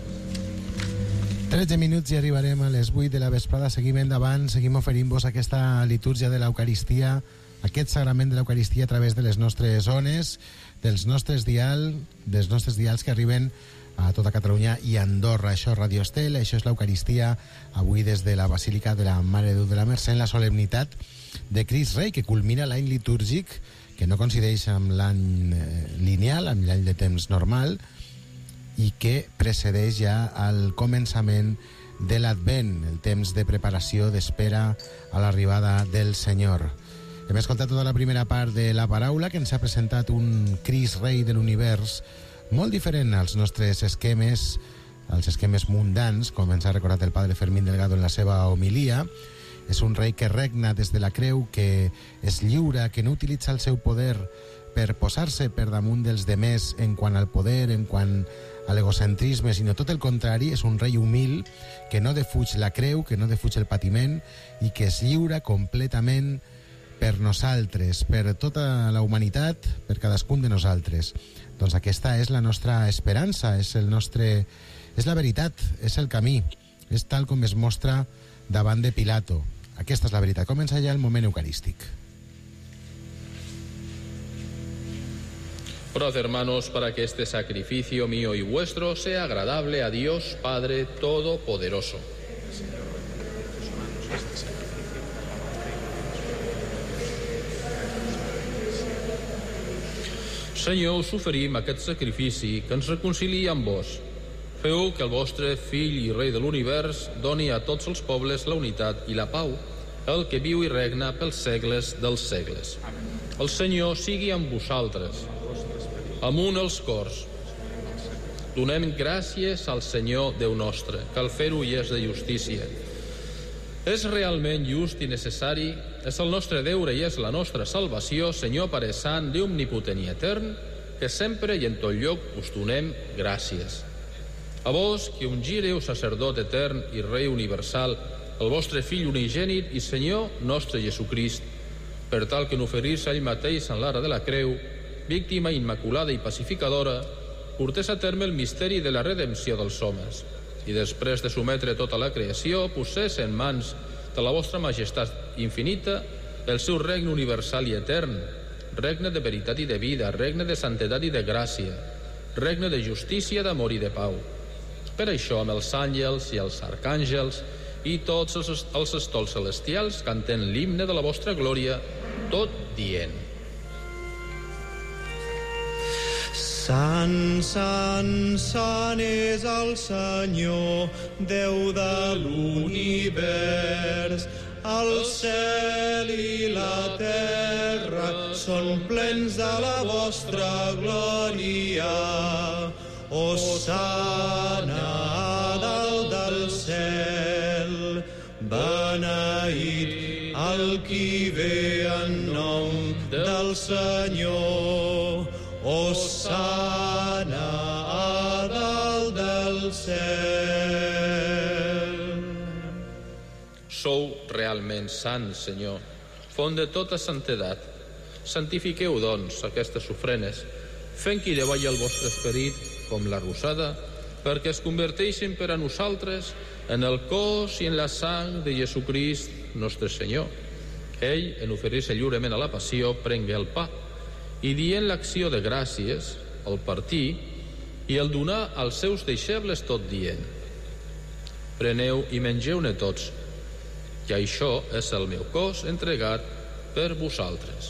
13 minuts i arribarem a les 8 de la vesprada. Seguim endavant, seguim oferint-vos aquesta litúrgia de l'Eucaristia, aquest sagrament de l'Eucaristia a través de les nostres ones, dels nostres dials que arriben a tota Catalunya i Andorra. Això és Radio Estel, això és l'Eucaristia, avui des de la Basílica de la Mare de Déu de la Mercè, en la solemnitat de Crist Rei, que culmina l'any litúrgic, que no coincideix amb l'any lineal, amb l'any de temps normal, i que precedeix ja el començament de l'Advent, el temps de preparació, d'espera a l'arribada del Senyor. Hem escoltat tota la primera part de la paraula, que ens ha presentat un Crist Rei de l'univers molt diferent als nostres esquemes, als esquemes mundans, com ens ha recordat el padre Fermín Delgado en la seva homilia. És un rei que regna des de la creu, que és lliure, que no utilitza el seu poder per posar-se per damunt dels demés en quant al poder, en quant a l'egocentrisme, sinó tot el contrari. És un rei humil que no defuig la creu, que no defuig el patiment i que es lliura completament per nosaltres, per tota la humanitat, per cadascun de nosaltres. Doncs aquesta és la nostra esperança, és la veritat, és el camí, és tal com es mostra davant de Pilato. Aquesta és la veritat. Comença ja el moment eucarístic. Orad, hermanos, para que este sacrificio mío y vuestro sea agradable a Dios Padre Todopoderoso. Senyor, us oferim aquest sacrifici que ens reconcilia amb vos. Feu que el vostre Fill i Rei de l'univers doni a tots els pobles la unitat i la pau, el que viu i regna pels segles dels segles. El Senyor sigui amb vosaltres. Amunt els cors. Donem gràcies al Senyor Déu nostre, que al fer-ho hi és de justícia. És realment just i necessari, és el nostre deure i és la nostra salvació, Senyor Pare Sant, Déu omnipotent i etern, que sempre i en tot lloc us donem gràcies. A vos, que ungireu sacerdot etern i rei universal, el vostre Fill unigènit i Senyor nostre Jesucrist, per tal que n'oferir-se ell mateix en l'ara de la creu, víctima immaculada i pacificadora, portés a terme el misteri de la redempció dels homes, i després de sometre tota la creació, posés en mans de la vostra majestat infinita el seu regne universal i etern, regne de veritat i de vida, regne de santedat i de gràcia, regne de justícia, d'amor i de pau. Per això, amb els àngels i els arcàngels i tots els estols celestials canten l'himne de la vostra glòria, tot dient: Sant, sant, sant és el Senyor, Déu de l'univers. El cel i la terra són plens de la vostra glòria. Hosana a dalt del cel, beneït el qui ve en nom del Senyor. Hosana a dalt del cel. Sou realment sants, Senyor, font de tota santedat. Santifiqueu, doncs, aquestes ofrenes, fent que hi davalli el vostre esperit com la rosada, perquè es converteixin per a nosaltres en el cos i en la sang de Jesucrist, nostre Senyor. Ell, en oferir-se lliurement a la passió, prengué el pa, i dient l'acció de gràcies, el partir i el donar als seus deixebles, tot dient: preneu i mengeu-ne tots, i això és el meu cos entregat per vosaltres.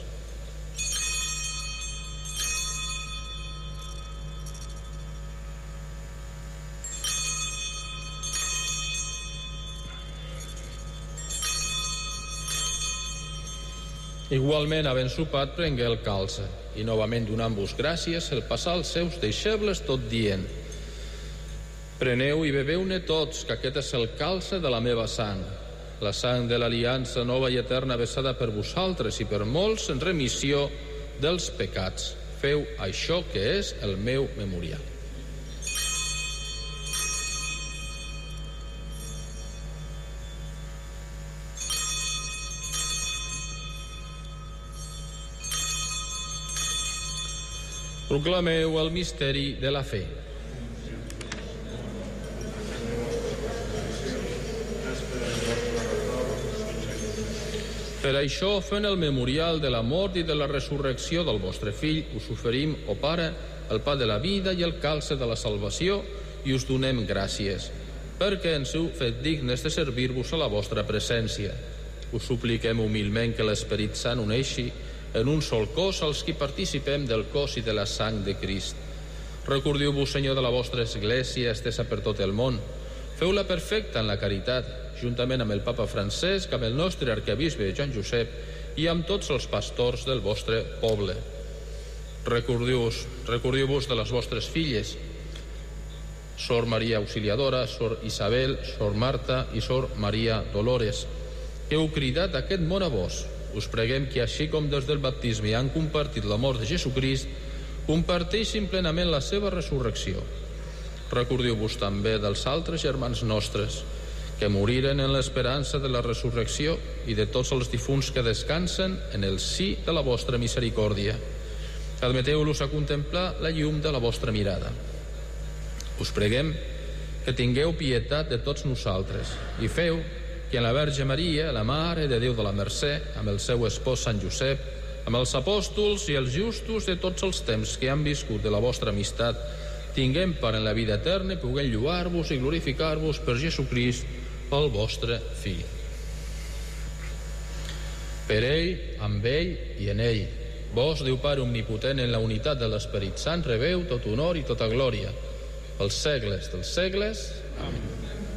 Igualment, havent sopat, prengué el calze, i novament donant-vos gràcies, el passà als seus deixebles, tot dient: preneu i beveu-ne tots, que aquest és el calze de la meva sang, la sang de l'aliança nova i eterna vessada per vosaltres i per molts en remissió dels pecats. Feu això, que és el meu memorial. Proclameu el misteri de la fe. Per això, fent el memorial de la mort i de la resurrecció del vostre Fill, us oferim, o Pare, el pa de la vida i el calze de la salvació, i us donem gràcies, perquè ens heu fet dignes de servir-vos a la vostra presència. Us supliquem humilment que l'Esperit Sant uneixi en un sol cos als qui participem del cos i de la sang de Crist. Recordeu-vos, Senyor, de la vostra Església estesa per tot el món. Feu-la perfecta en la caritat, juntament amb el Papa Francesc, amb el nostre arquebisbe Joan Josep i amb tots els pastors del vostre poble. Recordeu-vos de les vostres filles, Sor Maria Auxiliadora, Sor Isabel, Sor Marta i Sor Maria Dolores, que heu cridat aquest món a vos. Us preguem que, així com des del baptisme han compartit la mort de Jesucrist, comparteixin plenament la seva resurrecció. Recordeu-vos també dels altres germans nostres que moriren en l'esperança de la resurrecció i de tots els difunts que descansen en el sí de la vostra misericòrdia. Admeteu-los a contemplar la llum de la vostra mirada. Us preguem que tingueu pietat de tots nosaltres i feu que en la Verge Maria, la Mare de Déu de la Mercè, amb el seu espòs Sant Josep, amb els apòstols i els justos de tots els temps que han viscut de la vostra amistat, tinguem part en la vida eterna i puguem lluar-vos i glorificar-vos per Jesucrist, el vostre Fill. Per ell, amb ell i en ell, vos, Déu Pare omnipotent, en la unitat de l'Esperit Sant, rebeu tot honor i tota glòria, pels segles dels segles. Amén.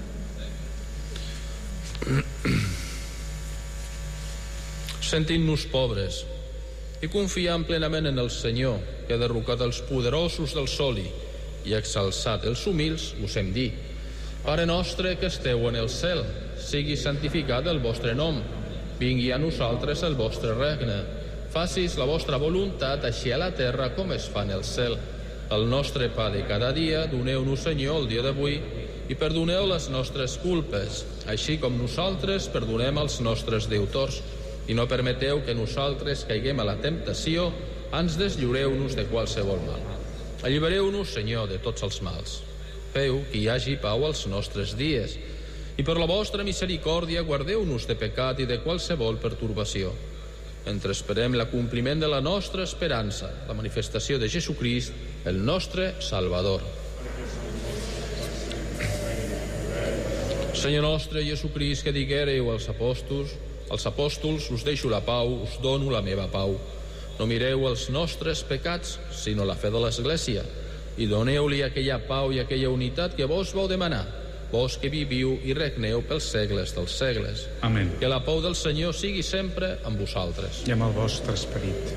Sentint-nos pobres i confiant plenament en el Senyor, que ha derrocat els poderosos del sol i exalçat els humils, us hem dit: Pare nostre que esteu en el cel, sigui santificat el vostre nom, vingui a nosaltres el vostre regne, facis la vostra voluntat així a la terra com es fa en el cel. El nostre pa de cada dia doneu-nos, Senyor, el dia d'avui, i perdoneu les nostres culpes, així com nosaltres perdonem als nostres deutors, i no permeteu que nosaltres caiguem a la temptació, ans deslliureu-nos de qualsevol mal. Allibereu-nos, Senyor, de tots els mals. Feu que hi hagi pau als nostres dies, i per la vostra misericòrdia guardeu-nos de pecat i de qualsevol pertorbació, mentre esperem l'acompliment de la nostra esperança, la manifestació de Jesucrist, el nostre Salvador. Senyor nostre Jesucrist, que diguéreu als apòstols, us deixo la pau, us dono la meva pau. No mireu els nostres pecats, sinó la fe de l'Església, i doneu-li aquella pau i aquella unitat que vos vau demanar, vos que viviu i regneu pels segles dels segles. Amén. Que la pau del Senyor sigui sempre amb vosaltres. I amb el vostre esperit.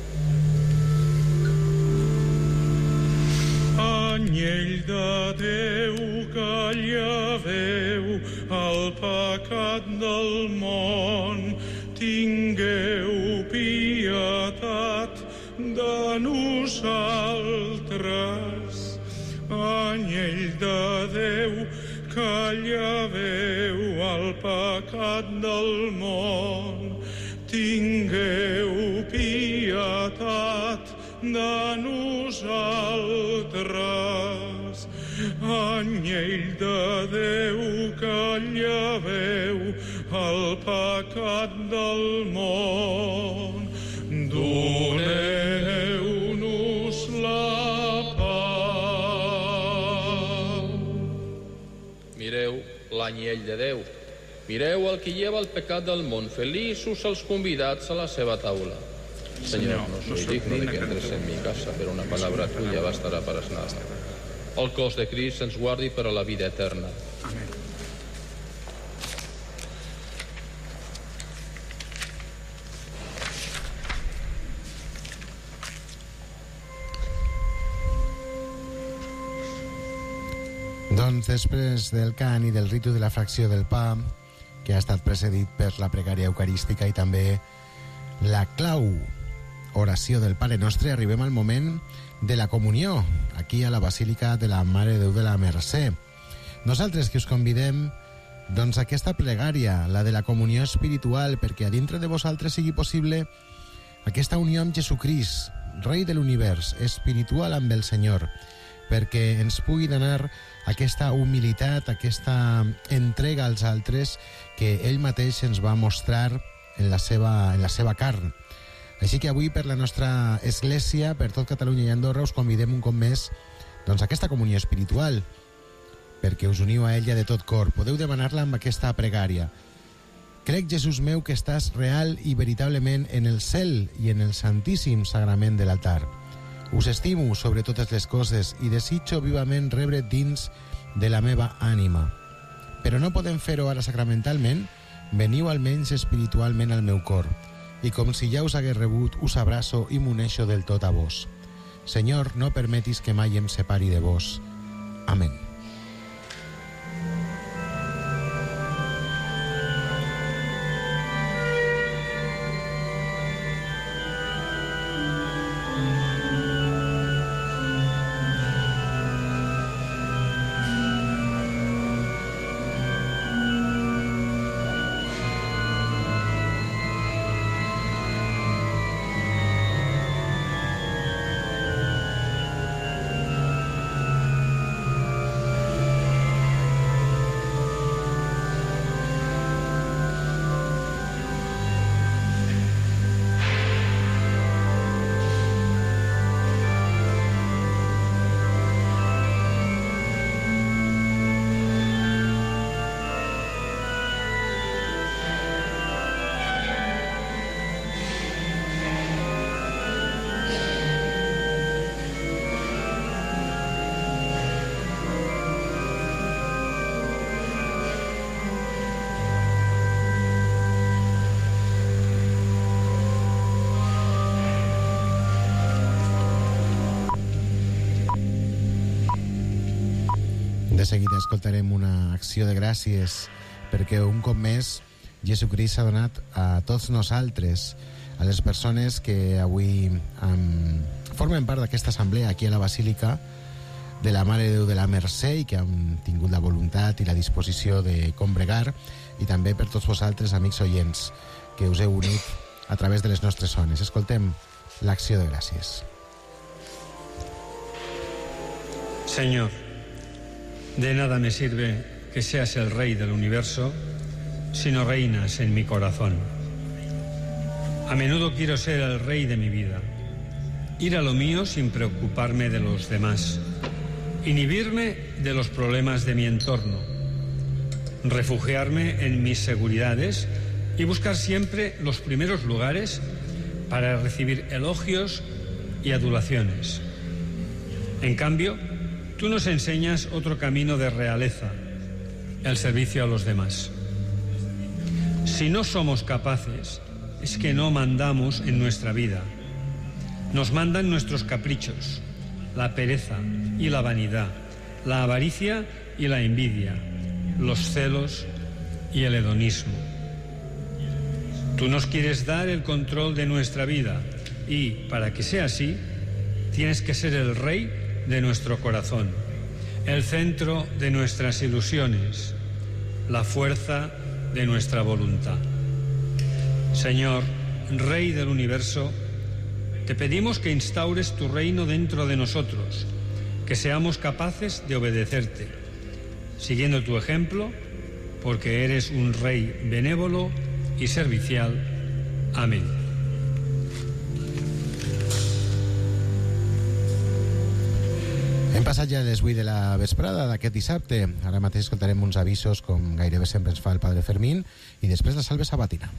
Anyell de Déu que lleveu el pecat del món, tingueu pietat de nosaltres. Anyell de Déu que lleveu el pecat del món, tingueu pietat de nosaltres. Anyell de Déu que lleveu el pecat del món, doneu-nos la pau. Mireu l'anyell de Déu. Mireu el que lleva el pecat del món. Feliços els convidats a la seva taula. Señor, no soy digno de que entres en mi casa, pero una palabra tuya bastará para sanar. El cos de Crist ens guardi per a la vida eterna. Amén. Doncs després del cant i del ritu de la fracció del pa, que ha estat precedit per la pregària eucarística i també la clau oració del Pare Nostre, arribem al moment de la comunió, aquí a la Basílica de la Mare de Déu de la Mercè. Nosaltres que us convidem doncs a aquesta pregària, la de la comunió espiritual, perquè a dintre de vosaltres sigui possible aquesta unió amb Jesucrist, Rei de l'univers, espiritual amb el Senyor, perquè ens pugui donar aquesta humilitat, aquesta entrega als altres que ell mateix ens va mostrar en la seva carn. Així que avui per la nostra església, per tot Catalunya i Andorra, us convidem un cop més doncs, a aquesta comunió espiritual, perquè us uniu a ella de tot cor. Podeu demanar-la amb aquesta pregària. Crec, Jesús meu, que estàs real i veritablement en el cel i en el santíssim sagrament de l'altar. Us estimo sobre totes les coses i desitjo vivament rebre dins de la meva ànima. Però no podem fer-ho ara sacramentalment? Veniu almenys espiritualment al meu cor, i com si ja us hagués rebut, us abraço i m'uneixo del tot a vos. Senyor, no permetis que mai em separi de vos. Amén. De seguida escoltarem una acció de gràcies perquè un cop més Jesucrist s'ha donat a tots nosaltres, a les persones que avui formen part d'aquesta assemblea aquí a la Basílica de la Mare de Déu de la Mercè i que han tingut la voluntat i la disposició de combregar, i també per tots vosaltres, amics oients, que us heu unit a través de les nostres zones. Escoltem l'acció de gràcies. Señor, de nada me sirve que seas el Rey del universo si no reinas en mi corazón. A menudo quiero ser el rey de mi vida, ir a lo mío sin preocuparme de los demás, inhibirme de los problemas de mi entorno, refugiarme en mis seguridades y buscar siempre los primeros lugares para recibir elogios y adulaciones. En cambio, tú nos enseñas otro camino de realeza, el servicio a los demás. Si no somos capaces, es que no mandamos en nuestra vida. Nos mandan nuestros caprichos, la pereza y la vanidad, la avaricia y la envidia, los celos y el hedonismo. Tú nos quieres dar el control de nuestra vida y, para que sea así, tienes que ser el rey de nuestro corazón, el centro de nuestras ilusiones, la fuerza de nuestra voluntad. Señor, Rey del universo, te pedimos que instaures tu reino dentro de nosotros, que seamos capaces de obedecerte, siguiendo tu ejemplo, porque eres un Rey benévolo y servicial. Amén. Hem passat ja les 8 de la vesprada d'aquest dissabte. Ara mateix escoltarem uns avisos, com gairebé sempre ens fa el Padre Fermín, y después la salve sabatina.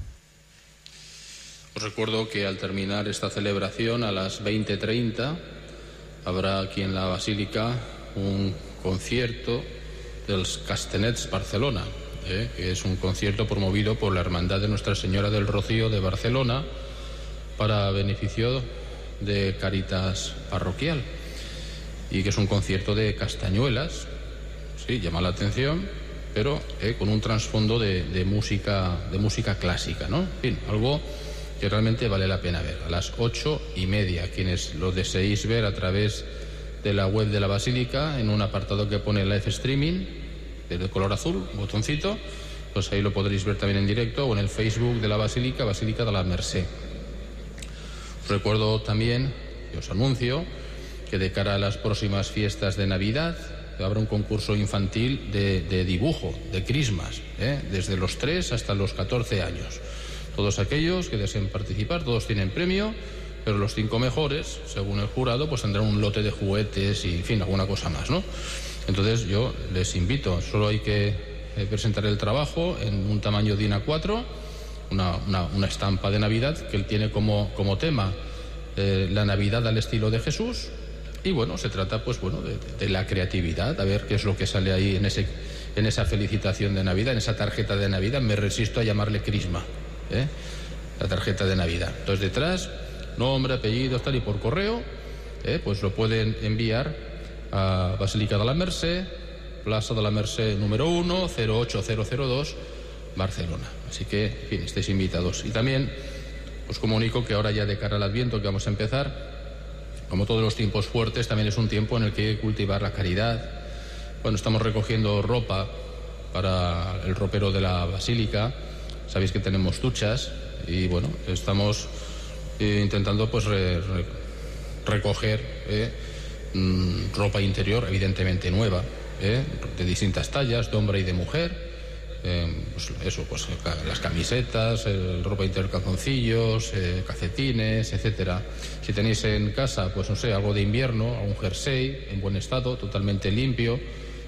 Os recuerdo que al terminar esta celebración a las 20:30 habrá aquí en la Basílica un concierto dels Castanets Barcelona, que es un concierto promovido por la Hermandad de Nuestra Señora del Rocío de Barcelona para beneficio de Caritas Parroquial, y que es un concierto de castañuelas. Sí, llama la atención, pero con un trasfondo de música clásica, ¿no? En fin, algo que realmente vale la pena ver. A las 8:30, quienes lo deseéis ver a través de la web de la Basílica, en un apartado que pone live streaming, de color azul, botoncito, pues ahí lo podréis ver también en directo, o en el Facebook de la Basílica, Basílica de la Mercè. Os recuerdo también, y os anuncio, que de cara a las próximas fiestas de Navidad habrá un concurso infantil de dibujo, de crismas, desde los 3 hasta los 14 años. Todos aquellos que deseen participar, todos tienen premio, pero los 5 mejores, según el jurado, pues tendrán un lote de juguetes y, en fin, alguna cosa más, ¿no? Entonces yo les invito, solo hay que presentar el trabajo en un tamaño DIN A4, una estampa de Navidad que él tiene como tema la Navidad al estilo de Jesús. Y bueno, se trata pues bueno de la creatividad, a ver qué es lo que sale ahí en esa felicitación de Navidad, en esa tarjeta de Navidad. Me resisto a llamarle crisma, la tarjeta de Navidad. Entonces detrás, nombre, apellido, tal, y por correo, pues lo pueden enviar a Basílica de la Mercè, Plaza de la Mercè número 1, 08002, Barcelona. Así que, en fin, estáis invitados. Y también os comunico que ahora, ya de cara al Adviento, que vamos a empezar, como todos los tiempos fuertes, también es un tiempo en el que hay que cultivar la caridad. Bueno, estamos recogiendo ropa para el ropero de la Basílica. Sabéis que tenemos duchas y bueno, estamos intentando pues recoger ropa interior, evidentemente nueva, de distintas tallas, de hombre y de mujer. Pues las camisetas, el ropa interior, calzoncillos, calcetines, etcétera. Si tenéis en casa, pues no sé, algo de invierno, un jersey en buen estado, totalmente limpio,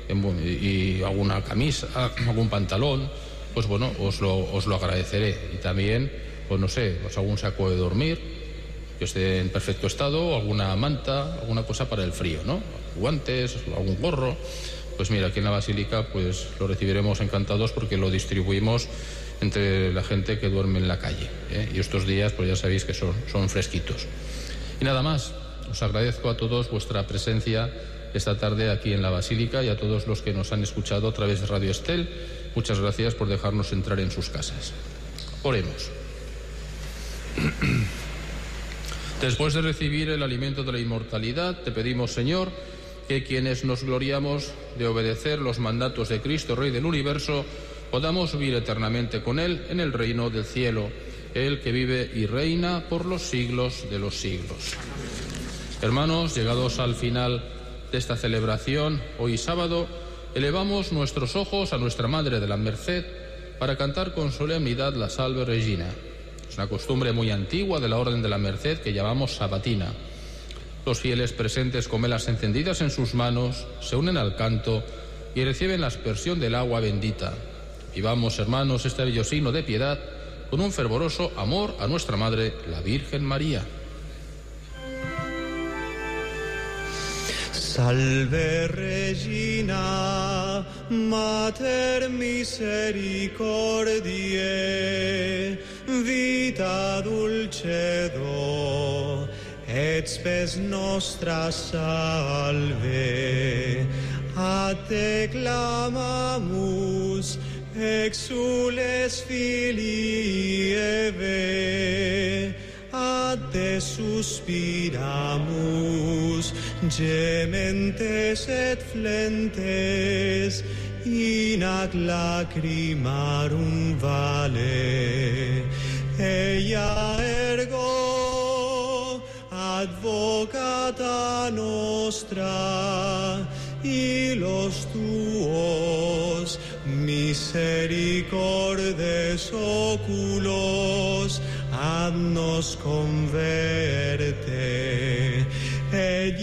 y alguna camisa, algún pantalón, pues bueno, os lo agradeceré. Y también, pues no sé, pues algún saco de dormir que esté en perfecto estado, o alguna manta, alguna cosa para el frío, ¿no? Guantes, algún gorro. Pues mira, aquí en la Basílica pues lo recibiremos encantados, porque lo distribuimos entre la gente que duerme en la calle, y estos días pues ya sabéis que son fresquitos. Y nada más, os agradezco a todos vuestra presencia esta tarde aquí en la Basílica, y a todos los que nos han escuchado a través de Radio Estel. Muchas gracias por dejarnos entrar en sus casas. Oremos. Después de recibir el alimento de la inmortalidad, te pedimos, Señor, que quienes nos gloriamos de obedecer los mandatos de Cristo, Rey del Universo, podamos vivir eternamente con Él en el reino del cielo, Él que vive y reina por los siglos de los siglos. Hermanos, llegados al final de esta celebración, hoy sábado, elevamos nuestros ojos a nuestra Madre de la Merced para cantar con solemnidad la Salve Regina. Es una costumbre muy antigua de la Orden de la Merced que llamamos sabatina. Los fieles presentes con velas encendidas en sus manos se unen al canto y reciben la aspersión del agua bendita. Vivamos, hermanos, este bello signo de piedad con un fervoroso amor a nuestra Madre, la Virgen María. Salve Regina, Mater misericordiae, vita dulcedo, et spes nostra salve. A te clamamus, exules filii Eve, a te suspiramus, gementes et flentes, in ac lacrimarum vale. Ella ergo advocata nostra, y los tuos misericordes oculos adnos converte. Et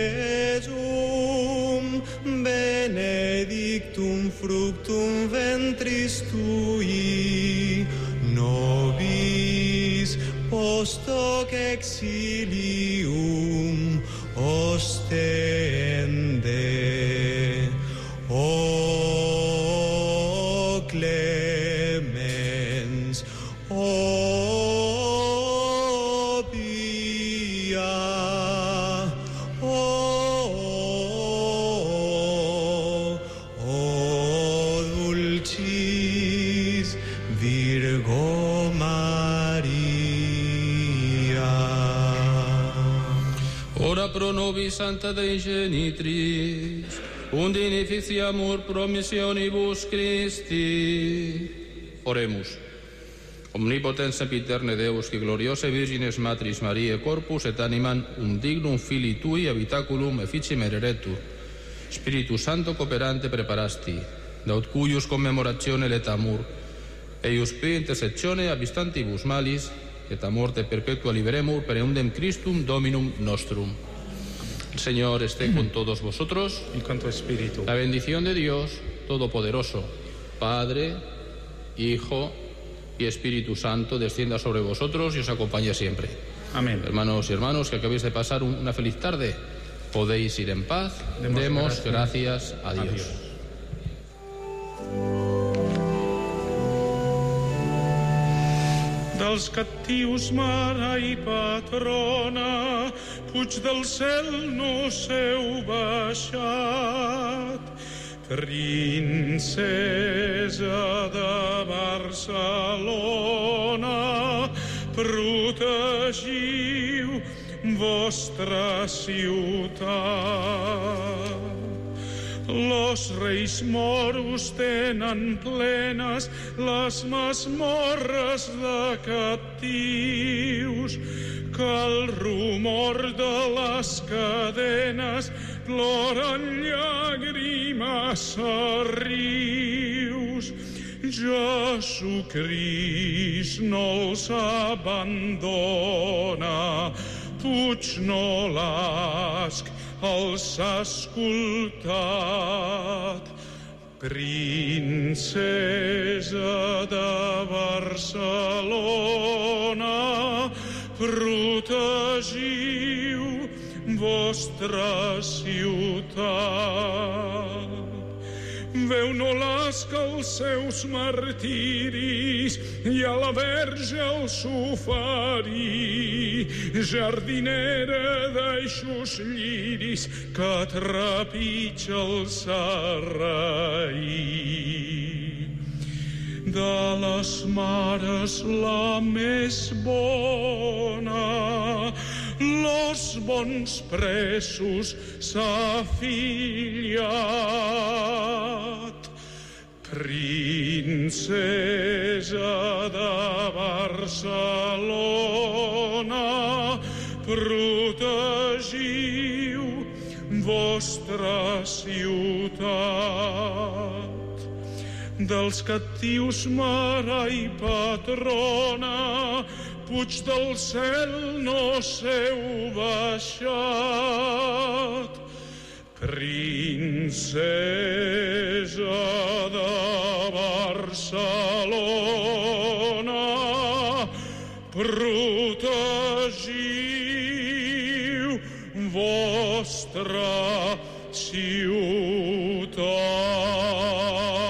Iesum benedictum fructum ventris tui, nobis post hoc exilium ostende. O clemens, o pia, o dulcis Virgo Maria. Ora pro nobis Santa Dei Genitris, und beneficiamur promissionibus Christi. Oremus. Omnipotens sempiterne Deus, qui gloriose Virgines Matris Mariae corpus et animam dignum filii tui habitaculum efficiem ereretur. Spiritus Santo cooperante preparasti, daut cuius commemoratione letamur, eius P intercessione abistantibus malis, et a morte perpetua liberemur per eundem Christum Dominum nostrum. El Señor esté con todos vosotros. Y con tu espíritu. La bendición de Dios Todopoderoso, Padre, Hijo y Espíritu Santo, descienda sobre vosotros y os acompañe siempre. Amén. Hermanos y hermanos, que acabéis de pasar una feliz tarde, podéis ir en paz. Demos gracias a Dios. Adiós. Dels captius, mare i patrona, puig del cel nos heu baixat. Princesa de Barcelona, protegiu vostra ciutat. Los reis moros tenen plenes les masmorres de captius, que el rumor de les cadenes ploren llàgrimes a rius. Jesucrist no els abandona, Puignolasc els ha escoltat. Princesa de Barcelona, protegiu vostra ciutat. veu no l'esca els seus martiris i a la Verge els oferí, jardinera d'eixos lliris que trepitja el sarraí. De les mares la més bona, los bons presos s'ha fillat. Princesa de Barcelona, protegiu vostra ciutat. Dels captius mare i patrona, puig del cel no s'heu baixat. Princesa de Barcelona, protegiu vostra ciutat.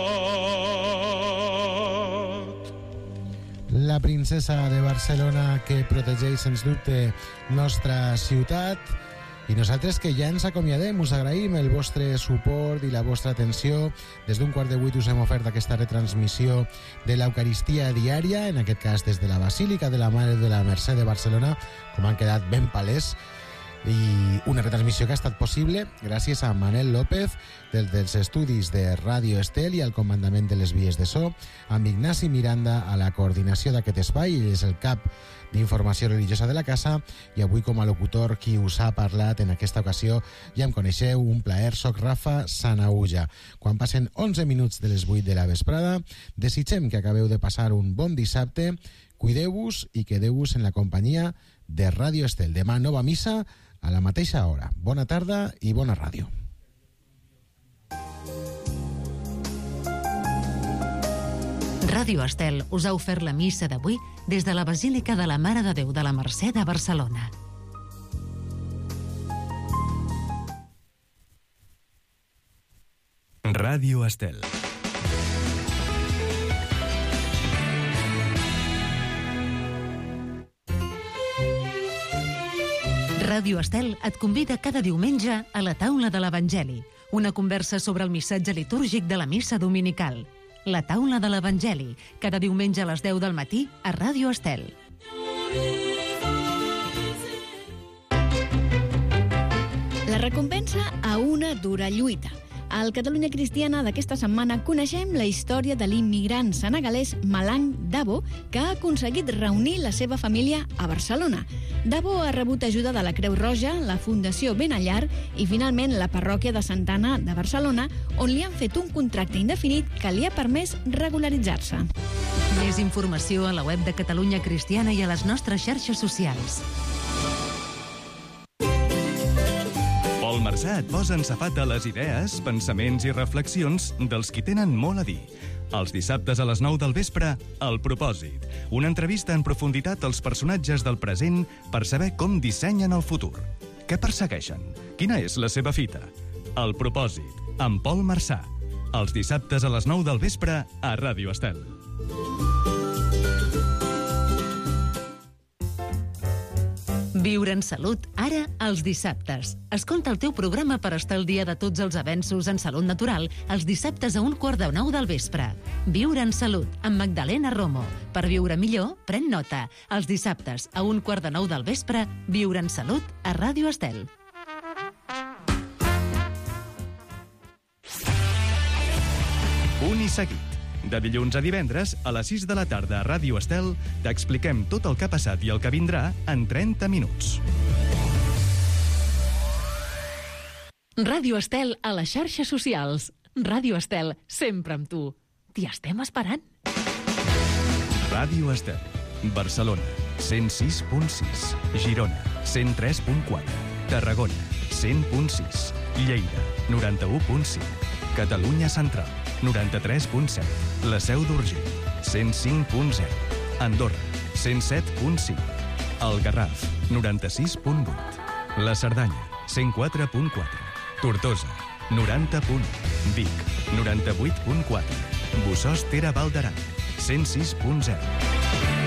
La princesa de Barcelona que protegeix, sens dubte, nostra ciutat. I nosaltres, que ja ens acomiadem, us agraïm el vostre suport i la vostra atenció. Des d'un 7:15 us hem ofert aquesta retransmissió de l'Eucaristia diària, en aquest cas des de la Basílica de la Mare de la Mercè de Barcelona, com han quedat ben palès, i una retransmissió que ha estat possible gràcies a Manel López dels estudis de Ràdio Estel i al comandament de les vies de so, amb Ignasi Miranda a la coordinació d'aquest espai. Ell és el cap d'informació religiosa de la casa, i avui com a locutor qui us ha parlat en aquesta ocasió, ja em coneixeu, un plaer, soc Rafa Sanaulla. Quan passen 11 minuts de les 8 de la vesprada, desitgem que acabeu de passar un bon dissabte, cuideu-vos i quedeu-vos en la companyia de Ràdio Estel. Demà nova missa a la mateixa hora. Bona tarda i bona ràdio. Ràdio Estel us ha ofert la missa d'avui des de la Basílica de la Mare de Déu de la Mercè de Barcelona. Ràdio Estel. Ràdio Estel et convida cada diumenge a la taula de l'Evangeli, una conversa sobre el missatge litúrgic de la missa dominical. La taula de l'Evangeli, cada diumenge a les 10 del matí a Ràdio Estel. La recompensa a una dura lluita. Al Catalunya Cristiana d'aquesta setmana coneixem la història de l'immigrant senegalès Malang Dabo, que ha aconseguit reunir la seva família a Barcelona. Dabo ha rebut ajuda de la Creu Roja, la Fundació Benallar i finalment la parròquia de Santa Anna de Barcelona, on li han fet un contracte indefinit que li ha permès regularitzar-se. Més informació a la web de Catalunya Cristiana i a les nostres xarxes socials. Pol Marsà et posa en safata les idees, pensaments i reflexions dels qui tenen molt a dir. Els dissabtes a les 9 del vespre, El Propòsit. Una entrevista en profunditat als personatges del present per saber com dissenyen el futur. Què persegueixen? Quina és la seva fita? El Propòsit, amb Pol Marsà. Els dissabtes a les 9 del vespre a Ràdio Estel. Viure en salut, ara els dissabtes. Escolta el teu programa per estar al dia de tots els avenços en salut natural els dissabtes a 8:45 del vespre. Viure en salut, amb Magdalena Romo. Per viure millor, pren nota. Els dissabtes a 8:45 del vespre, Viure en salut a Ràdio Estel. Punt i seguit. De dilluns a divendres, a les 6 de la tarda a Ràdio Estel, t'expliquem tot el que ha passat i el que vindrà en 30 minuts. Ràdio Estel a les xarxes socials. Ràdio Estel, sempre amb tu. T'hi estem esperant. Ràdio Estel. Barcelona, 106.6. Girona, 103.4. Tarragona, 100.6. Lleida, 91.5. Catalunya Central, 93.7. La Seu d'Urgell, 105.0. Andorra, 107.5. El Garraf, 96.8. La Cerdanya, 104.4. Tortosa, 90.1. Vic, 98.4. Bossòst Val d'Aran, 106.0.